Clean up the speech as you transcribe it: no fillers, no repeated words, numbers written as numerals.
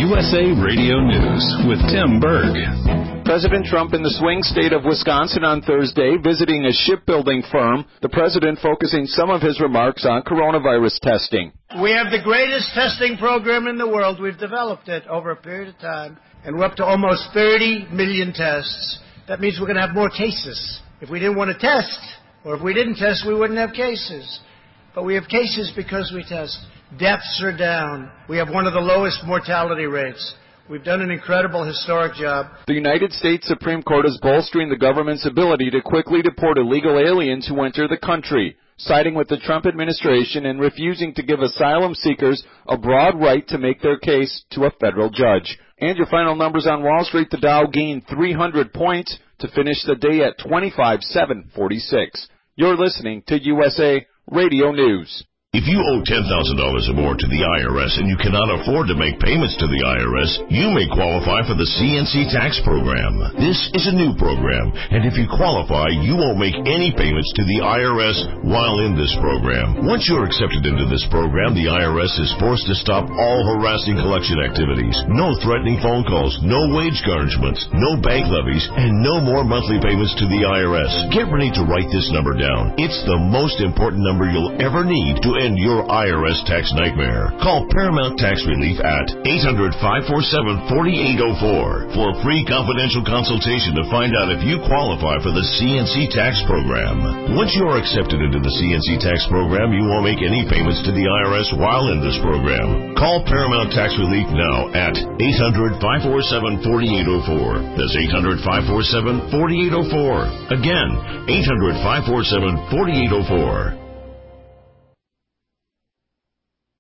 USA Radio News with Tim Berg. President Trump in the swing state of Wisconsin on Thursday, visiting a shipbuilding firm. The president focusing some of his remarks on coronavirus testing. We have the greatest testing program in the world. We've developed it over a period of time, and we're up to almost 30 million tests. That means we're going to have more cases. If we didn't want to test, or if we didn't test, we wouldn't have cases. But we have cases because we test. Deaths are down. We have one of the lowest mortality rates. We've done an incredible, historic job. The United States Supreme Court is bolstering the government's ability to quickly deport illegal aliens who enter the country, siding with the Trump administration and refusing to give asylum seekers a broad right to make their case to a federal judge. And your final numbers on Wall Street, the Dow gained 300 points to finish the day at 25,746. You're listening to USA Radio News. If you owe $10,000 or more to the IRS and you cannot afford to make payments to the IRS, you may qualify for the CNC tax program. This is a new program, and if you qualify, you won't make any payments to the IRS while in this program. Once you're accepted into this program, the IRS is forced to stop all harassing collection activities. No threatening phone calls, no wage garnishments, no bank levies, and no more monthly payments to the IRS. Get ready to write this number down. It's the most important number you'll ever need to end your IRS tax nightmare. Call Paramount Tax Relief at 800-547-4804 for a free confidential consultation to find out if you qualify for the CNC tax program. Once you are accepted into the CNC tax program, you won't make any payments to the IRS while in this program. Call Paramount Tax Relief now at 800-547-4804. That's 800-547-4804. Again, 800-547-4804.